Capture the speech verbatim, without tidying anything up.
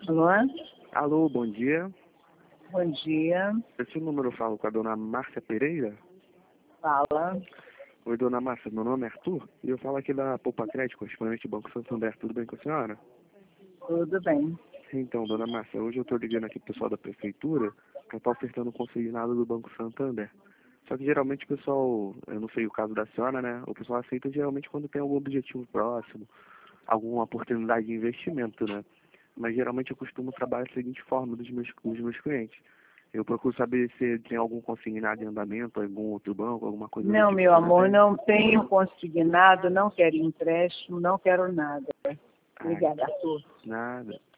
Alô? Alô, bom dia. Bom dia. Esse número eu falo com a dona Márcia Pereira. Fala. Oi, dona Márcia, meu nome é Arthur e eu falo aqui da Poupa Crédito, correspondente Banco Santander. Tudo bem com a senhora? Tudo bem. Então, dona Márcia, hoje eu estou ligando aqui pro pessoal da prefeitura para estar ofertando o consignado do Banco Santander. Só que geralmente o pessoal, eu não sei o caso da senhora, né? O pessoal aceita geralmente quando tem algum objetivo próximo, alguma oportunidade de investimento, né? Mas geralmente eu costumo trabalhar da seguinte forma dos meus, dos meus clientes. Eu procuro saber se tem algum consignado em andamento, algum outro banco, alguma coisa do Não, tipo. meu Você amor, tem? não tenho consignado, não quero empréstimo, não quero nada. Ah, Obrigada, Arthur. nada.